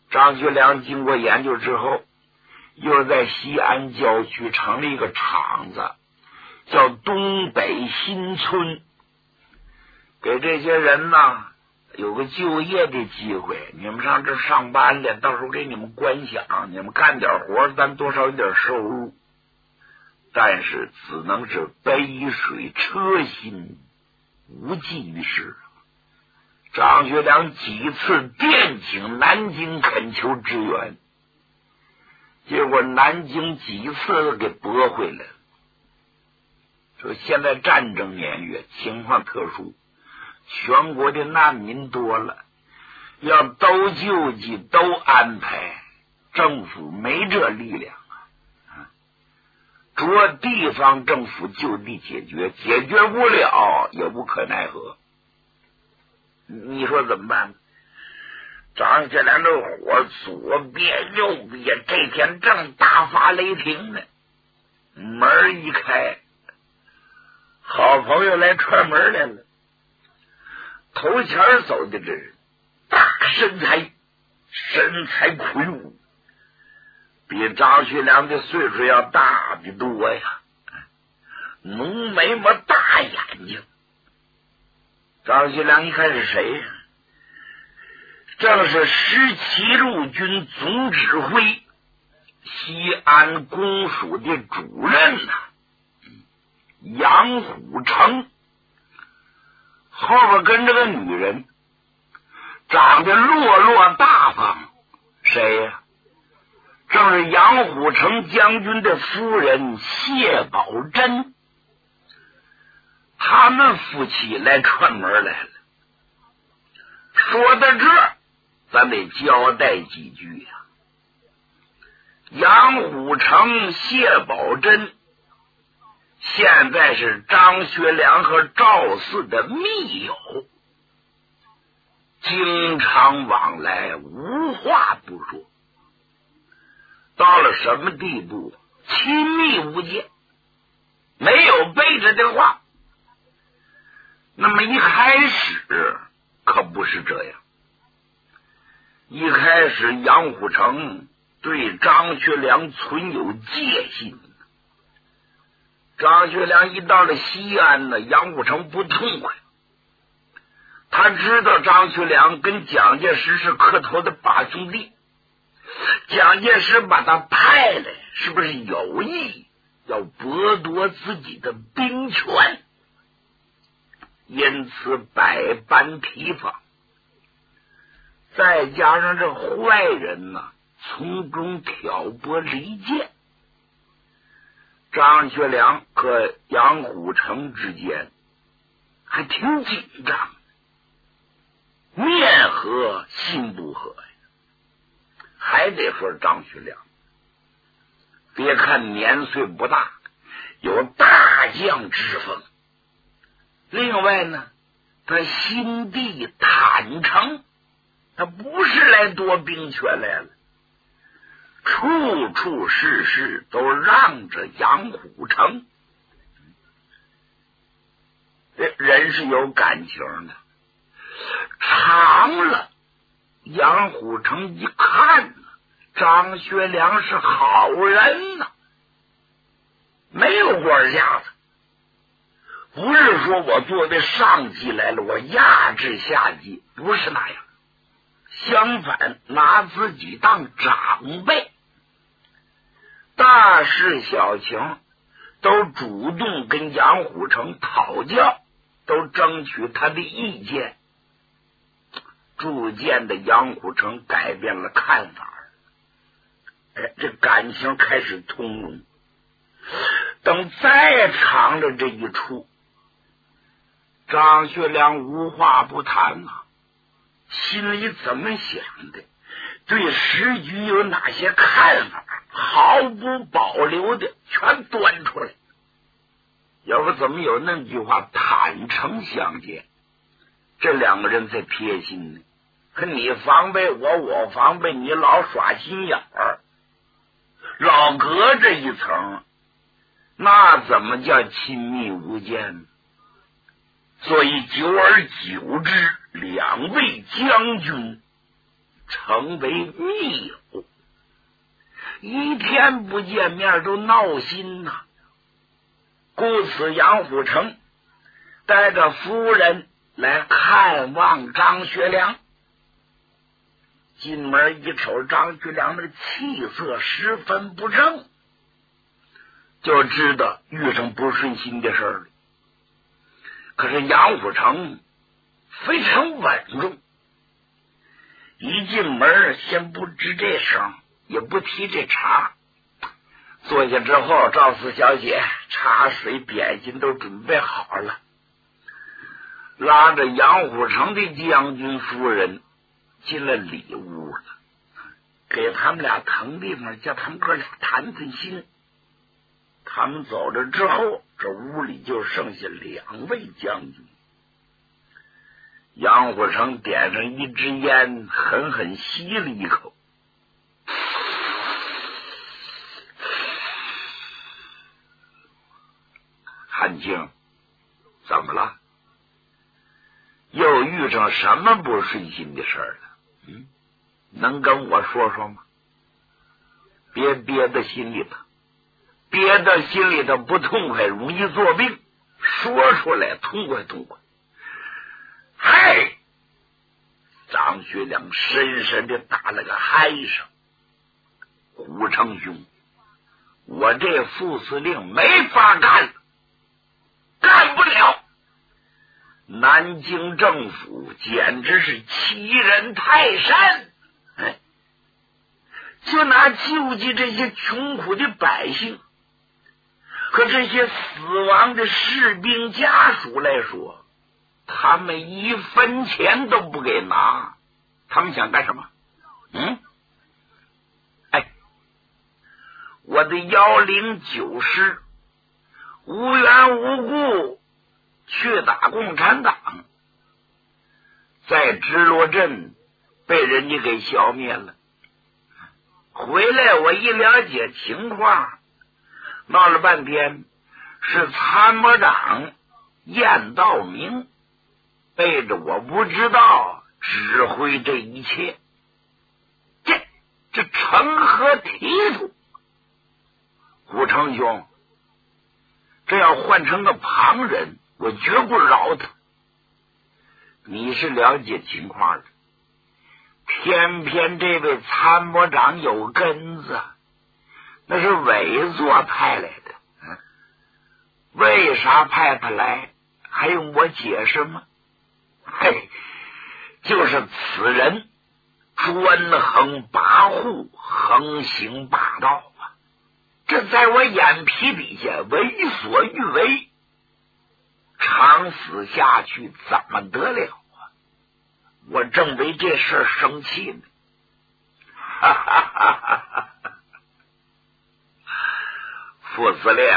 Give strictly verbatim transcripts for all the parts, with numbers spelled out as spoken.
张学良经过研究之后，又在西安郊区成立一个厂子，叫东北新村，给这些人呢有个就业的机会。你们上这上班了，到时候给你们关饷，你们干点活，咱多少有点收入。但是只能是杯水车薪，无济于事。张学良几次电请南京恳求支援，结果南京几次给驳回来了。说现在战争年月，情况特殊，全国的难民多了，要都救济都安排，政府没这力量啊！着地方政府就地解决，解决不了也无可奈何。你说怎么办？张学良这火左憋右憋，这天正大发雷霆呢，门一开，好朋友来串门来了。头前走的这人，大身材，身材魁梧，比张学良的岁数要大的多呀，浓眉毛，大眼睛。张学良一看是谁呀？正是十七路军总指挥西安公署的主任呐、啊，杨虎城。后边跟着个女人，长得落落大方，谁呀？正是杨虎城将军的夫人谢宝珍。他们夫妻来串门来了。说到这儿，咱得交代几句呀、啊。杨虎城、谢宝珍现在是张学良和赵四的密友，经常往来，无话不说。到了什么地步？亲密无间，没有背着的话。那么一开始可不是这样，一开始杨虎城对张学良存有戒心。张学良一到了西安呢，杨虎城不痛快。他知道张学良跟蒋介石是磕头的把兄弟，蒋介石把他派来，是不是有意要剥夺自己的兵权？因此百般提防，再加上这坏人呢、啊、从中挑拨离间，张学良和杨虎城之间还挺紧张，面和心不和呀。还得说张学良，别看年岁不大，有大将之风。另外呢，他心地坦诚，他不是来夺兵权来了，处处事事都让着杨虎城。人是有感情的，长了杨虎城一看，张学良是好人呐、啊，没有官架子。不是说我作为上级来了，我压制下级，不是那样。相反，拿自己当长辈，大事小情都主动跟杨虎城讨教，都争取他的意见。逐渐的，杨虎城改变了看法，哎，这感情开始通融。等再尝了这一出，张学良无话不谈啊，心里怎么想的，对时局有哪些看法，毫不保留的全端出来。要不怎么有那句话坦诚相见？这两个人在贴心呢，可你防备我，我防备你，老耍心眼儿，老隔着一层，那怎么叫亲密无间呢？所以久而久之，两位将军称为密友，一天不见面都闹心呐。故此杨虎城带着夫人来看望张学良。进门一瞅，张学良那个气色十分不正，就知道遇上不顺心的事儿了。可是杨虎城非常稳重，一进门先不吱这声，也不提这茶。坐下之后，赵四小姐茶水点心都准备好了，拉着杨虎城的将军夫人进了里屋了，给他们俩腾地方，叫他们哥俩谈谈心。他们走了之后，这屋里就剩下两位将军。杨虎城点上一支烟，狠狠吸了一口。汉卿，怎么了？又遇上什么不顺心的事儿了？嗯，能跟我说说吗？别憋在心里头，憋在心里头不痛快，容易作病。说出来痛快痛快。嗨！张学良深深的打了个嗨声。虎城兄，我这副司令没法干了，干不了。南京政府简直是欺人太甚！哎，就拿救济这些穷苦的百姓和这些死亡的士兵家属来说，他们一分钱都不给拿。他们想干什么？嗯，哎，我的幺零九师无缘无故去打共产党，在直罗镇被人家给消灭了。回来我一了解情况，闹了半天是参谋长晏道明背着我不知道指挥这一切，这这成何体统？虎城兄，这要换成个旁人，我绝不饶他。你是了解情况的，偏偏这位参谋长有根子，那是伪作派来的。嗯，为啥派他来？还用我解释吗？嘿，就是此人专横跋扈，横行霸道啊！这在我眼皮底下为所欲为，长死下去怎么得了啊？我正为这事儿生气呢。哈哈哈哈哈！副司令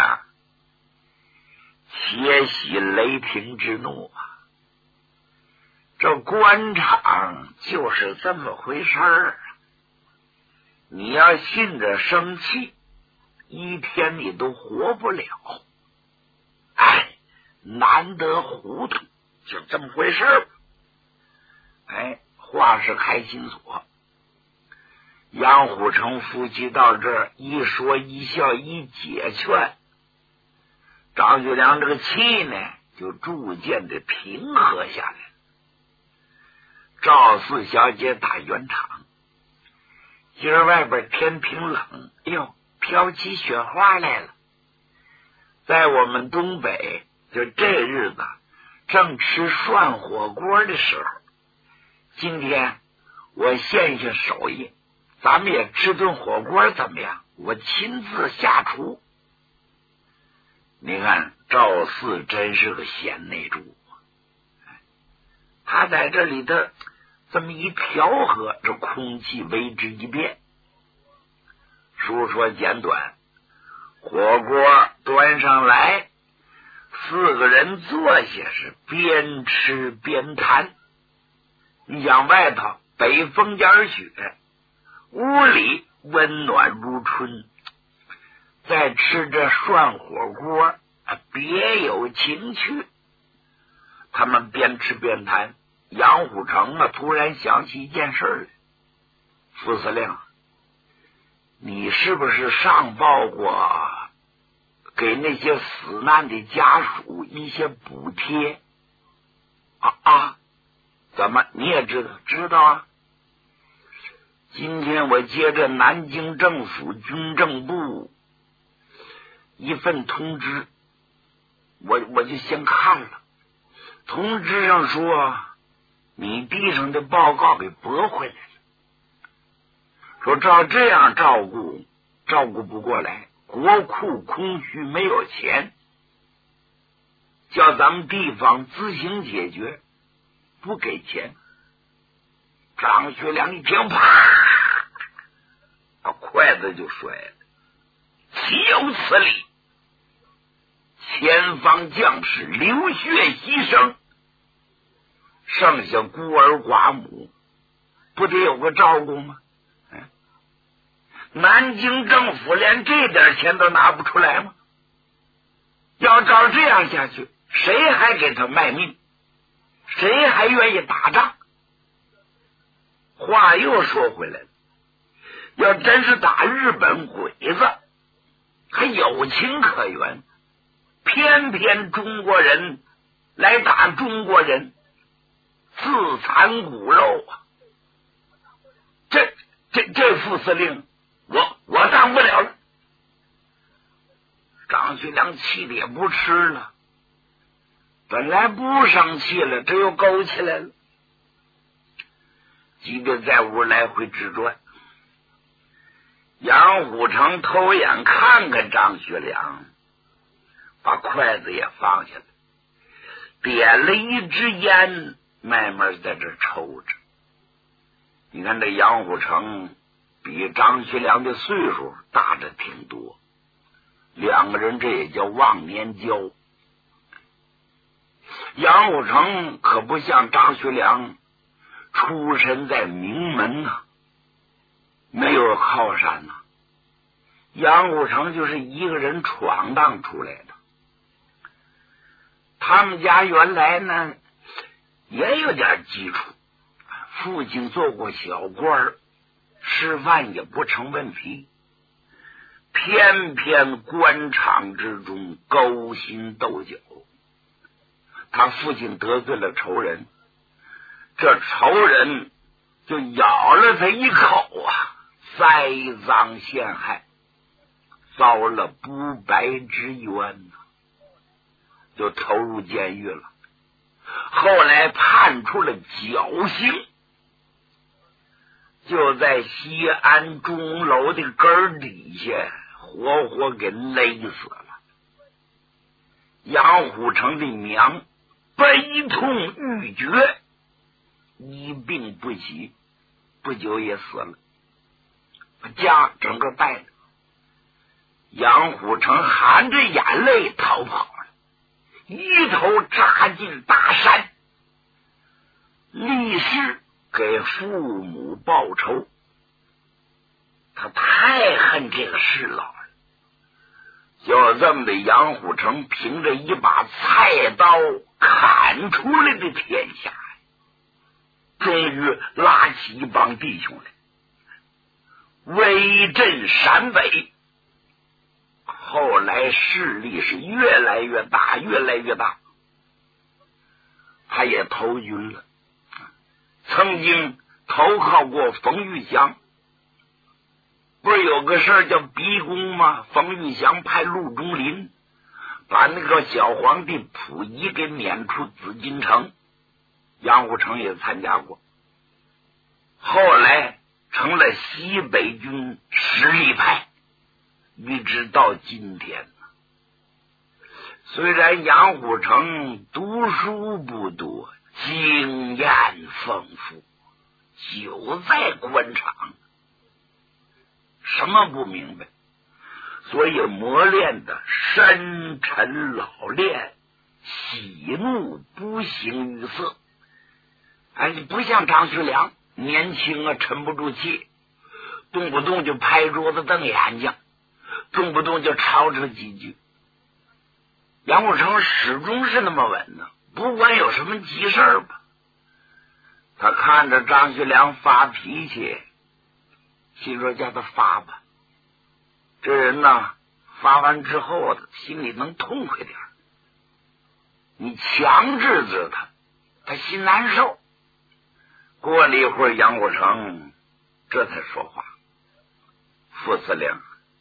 且喜雷霆之怒啊！这官场就是这么回事儿，你要信着生气，一天你都活不了。哎，难得糊涂，就这么回事儿。哎，话是开心锁。杨虎城夫妻到这儿一说一笑一解劝，张学良这个气呢就逐渐的平和下来。赵四小姐打圆场，今儿外边天平冷，哎呦，飘起雪花来了。在我们东北，就这日子正吃涮火锅的时候，今天我献下手艺，咱们也吃顿火锅怎么样？我亲自下厨。你看赵四真是个贤内助，他在这里头这么一调和，这空气为之一变。书说简短，火锅端上来，四个人坐下是边吃边谈。你想外头北风夹雪，屋里温暖如春，再吃这涮火锅别有情趣。他们边吃边谈，杨虎城啊突然想起一件事来。 副司令，你是不是上报过给那些死难的家属一些补贴？啊啊，怎么你也知道？知道啊。今天我接着南京政府军政部一份通知，我我就先看了。通知上说你弟兄的报告给驳回来了，说照这样照顾照顾不过来，国库空虚没有钱，叫咱们地方自行解决，不给钱。张学良一听，啪，把筷子就摔了。岂有此理！前方将士流血牺牲，剩下孤儿寡母，不得有个照顾吗？嗯，南京政府连这点钱都拿不出来吗？要照这样下去，谁还给他卖命？谁还愿意打仗？话又说回来了，要真是打日本鬼子，还有情可原，偏偏中国人来打中国人，自残骨肉啊！这这这副司令，我我当不了了。张学良气的也不吃了，本来不生气了，这又勾起来了，急得在屋来回直转。杨虎城偷眼看看张学良，把筷子也放下了，点了一支烟，慢慢在这抽着。你看这杨虎城比张学良的岁数大着挺多，两个人这也叫忘年交。杨虎城可不像张学良出身在名门啊，没有靠山呐、啊。杨虎城就是一个人闯荡出来的。他们家原来呢也有点基础，父亲做过小官，吃饭也不成问题，偏偏官场之中勾心斗角，他父亲得罪了仇人，这仇人就咬了他一口啊，栽赃陷害，遭了不白之冤，就投入监狱了。后来判处了绞刑，就在西安钟楼的根儿底下活活给勒死了。杨虎城的娘悲痛欲绝，一病不起，不久也死了，把家整个带着。杨虎城含着眼泪逃跑了，一头扎进大山，立誓给父母报仇。他太恨这个事了，就这么的杨虎城凭着一把菜刀砍出来的天下，终于拉起一帮弟兄来威震陕北。后来势力是越来越大，越来越大。他也投军了，曾经投靠过冯玉祥。不是有个事儿叫逼宫吗？冯玉祥派陆中林把那个小皇帝溥仪给撵出紫禁城，杨虎城也参加过，后来成了西北军实力派，一直到今天。虽然杨虎城读书不多，经验丰富，久在官场，什么不明白，所以磨练的深沉老练，喜怒不形于色。哎，你不像张学良年轻啊，沉不住气，动不动就拍桌子瞪眼睛，动不动就吵吵几句。杨虎城始终是那么稳呢，不管有什么急事儿吧，他看着张学良发脾气， 心说叫他发吧。这人呢，发完之后心里能痛快点，你强制着他，他心难受。过了一会儿，杨虎城这才说话：“副司令，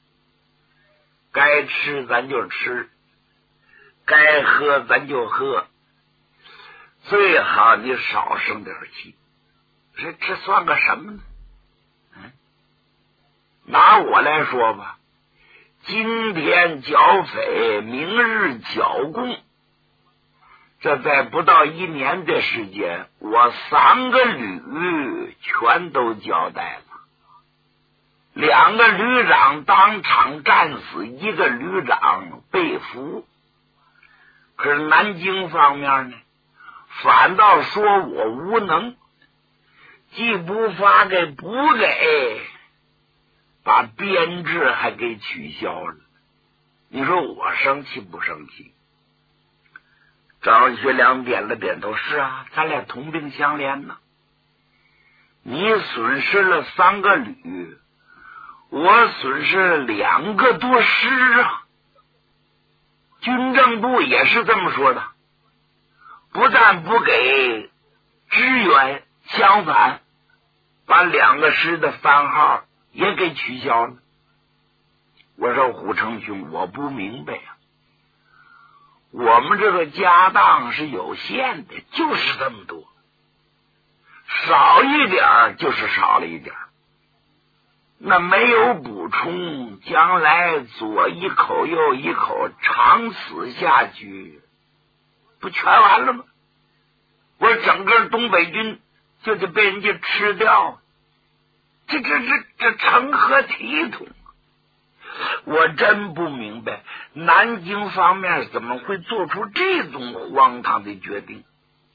该吃咱就吃，该喝咱就喝，最好你少生点气。这这算个什么呢？嗯，拿我来说吧，今天剿匪，明日剿共，这在不到一年的时间，我三个旅全都交代了。两个旅长当场战死，一个旅长被俘。可是南京方面呢，反倒说我无能，既不发给补给，把编制还给取消了。你说我生气不生气？张学良点了点头，是啊，咱俩同病相怜呐。你损失了三个旅，我损失两个多师啊。军政部也是这么说的，不但不给支援，相反把两个师的番号也给取消了。我说虎成兄，我不明白啊，我们这个家当是有限的，就是这么多，少一点就是少了一点，那没有补充，将来左一口右一口，长此下去，不全完了吗？我整个东北军就得被人家吃掉，这这这这成何体统？我真不明白，南京方面怎么会做出这种荒唐的决定？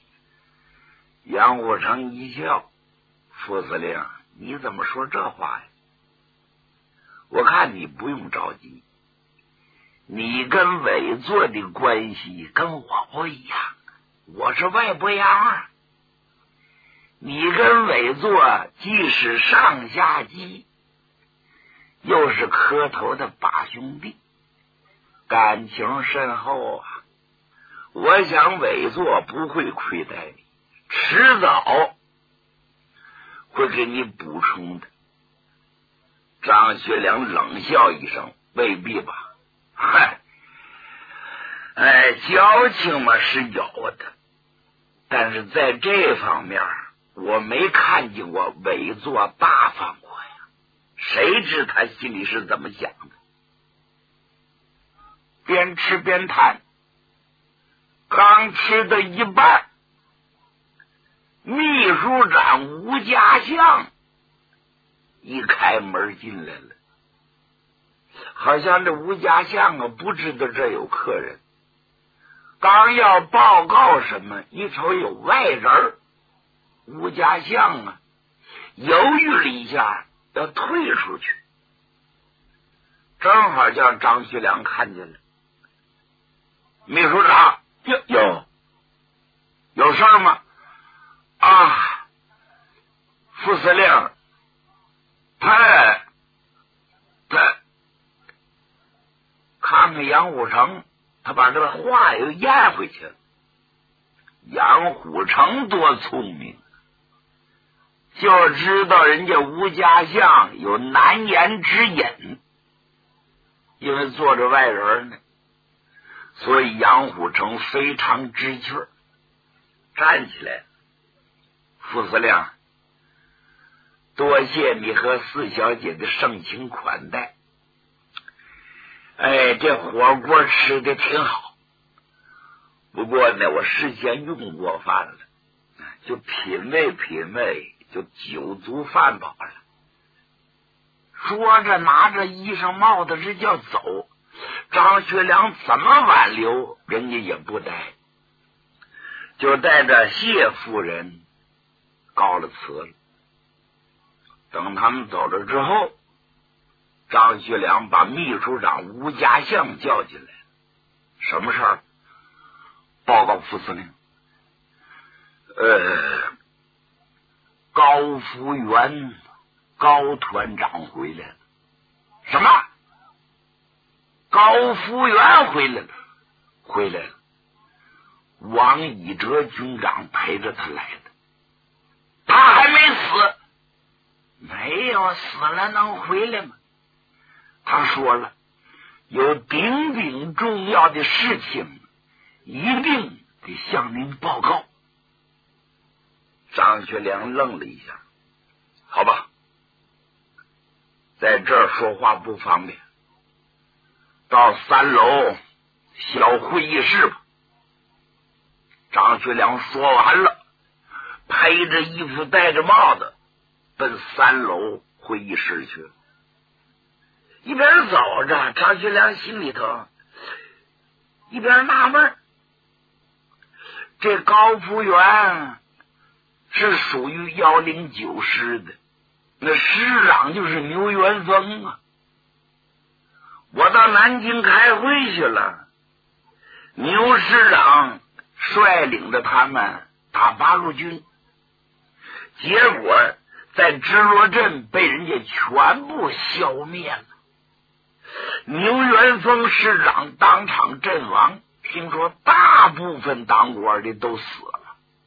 杨虎城一笑：“副司令，你怎么说这话呀？我看你不用着急，你跟委座的关系跟我不一样，我是外伯杨啊。你跟委座既是上下级，又是磕头的把兄弟，感情深厚啊。我想委座不会亏待你，迟早会给你补充的。”张学良冷笑一声：“未必吧？嗨，哎，交情嘛是有的，但是在这方面我没看见过委座大方过呀。谁知他心里是怎么想的？”边吃边谈，刚吃的一半，秘书长吴家相一开门进来了，好像这吴家相啊不知道这有客人，刚要报告什么，一瞅有外人，吴家相啊犹豫了一下，要退出去，正好叫张学良看见了。秘书长，有有有事儿吗？啊，副司令，他他看看杨虎城，他把这个话又咽回去了。杨虎城多聪明，就知道人家吴家相有难言之隐，因为坐着外人呢，所以杨虎城非常知趣儿，站起来，副司令，多谢你和四小姐的盛情款待。哎，这火锅吃的挺好，不过呢，我事先用过饭了，就品味品味，就酒足饭饱了。说着拿着衣裳帽子这叫走，张学良怎么挽留人家也不待，就带着谢夫人告了辞了。等他们走了之后，张学良把秘书长吴家相叫进来，什么事儿？报告副司令，呃，高福元高团长回来了。什么？高福元回来了？回来了。王一哲军长陪着他来的。他还没死。没有，死了能回来吗？他说了，有顶顶重要的事情一定得向您报告。张学良愣了一下，好吧，在这儿说话不方便，到三楼小会议室吧。张学良说完了，披着衣服戴着帽子奔三楼会议室去了。一边走着，张学良心里头一边纳闷，这高福元是属于幺零九师的，那师长就是牛元峰啊。我到南京开会去了，牛师长率领着他们打八路军，结果在直罗镇被人家全部消灭了。牛元峰师长当场阵亡，听说大部分当官的都死了。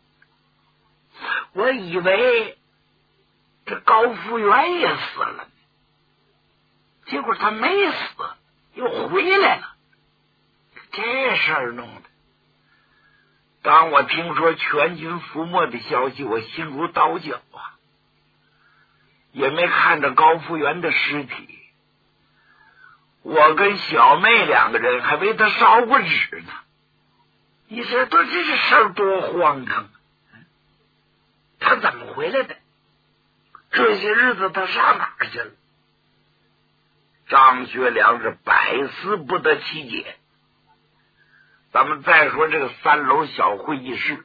我以为这高福元也死了，结果他没死，又回来了。这事儿弄的，当我听说全军覆没的消息，我心如刀绞啊！也没看着高福元的尸体，我跟小妹两个人还为他烧过纸呢。你说都这这事儿多荒唐！他怎么回来的？这些日子他上哪儿去了？张学良是百思不得其解。咱们再说这个三楼小会议室，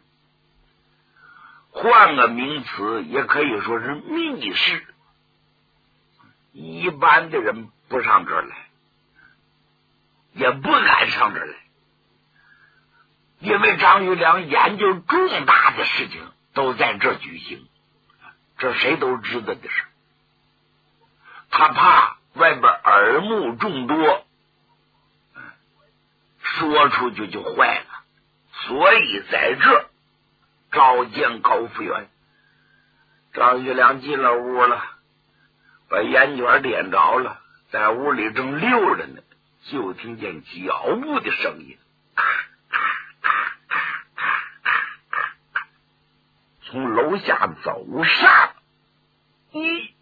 换个名词也可以说是密室，一般的人不上这儿来，也不敢上这儿来，因为张学良研究重大的事情都在这儿举行，这谁都知道的事。他怕外边耳目众多，说出去就坏了，所以在这儿召见高福元。张学良进了屋了，把烟卷点着了，在屋里正溜着呢，就听见脚步的声音，从楼下走上。一